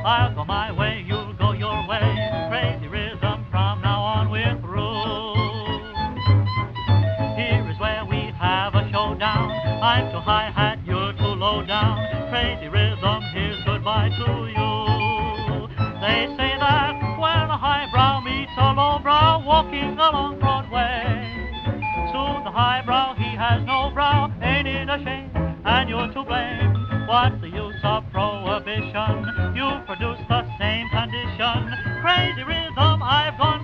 I'll go my way, you'll go your way. Crazy rhythm, from now on we're through. Here is where we have a showdown. I'm too hi-hat, you're too low down. Crazy rhythm, here's goodbye to you. They say that when a highbrow meets a lowbrow walking along Broadway, soon the highbrow, he has no brow. Ain't it a shame? And you're to blame. What's the use of prohibition? You produce the same condition. Crazy rhythm, I've gone